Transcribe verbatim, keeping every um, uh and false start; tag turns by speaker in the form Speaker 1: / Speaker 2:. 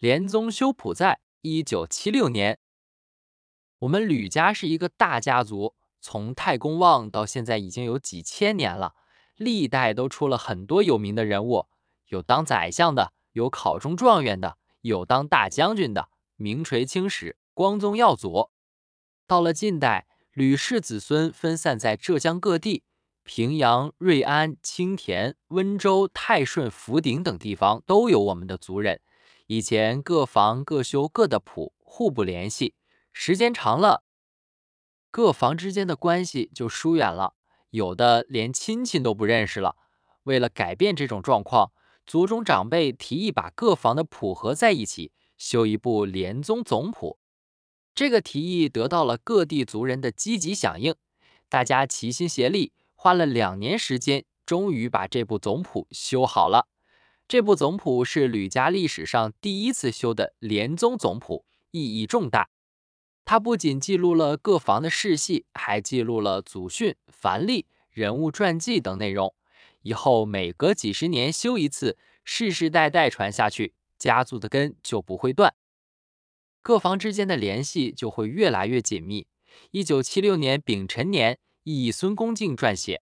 Speaker 1: 廉宗修谱在一九七六年。我们吕家是一个大家族，从太公望到现在已经有几千年了，历代都出了很多有名的人物，有当宰相的，有考中状元的，有当大将军的，名垂青史，光宗耀祖。到了近代，吕氏子孙分散在浙江各地，平阳、瑞安、青田、温州、泰顺、福鼎等地方都有我们的族人。以前各房各修各的谱，互不联系，时间长了，各房之间的关系就疏远了，有的连亲戚都不认识了。为了改变这种状况，族中长辈提议把各房的谱合在一起，修一部廉宗总谱。这个提议得到了各地族人的积极响应，大家齐心协力，花了两年时间，终于把这部总谱修好了。这部总谱是吕家历史上第一次修的廉宗总谱，意义重大。它不仅记录了各房的世系，还记录了祖训、凡例、人物传记等内容。以后每隔几十年修一次，世世代代传下去，家族的根就不会断，各房之间的联系就会越来越紧密。一九七六年丙辰年，以孙恭敬撰写。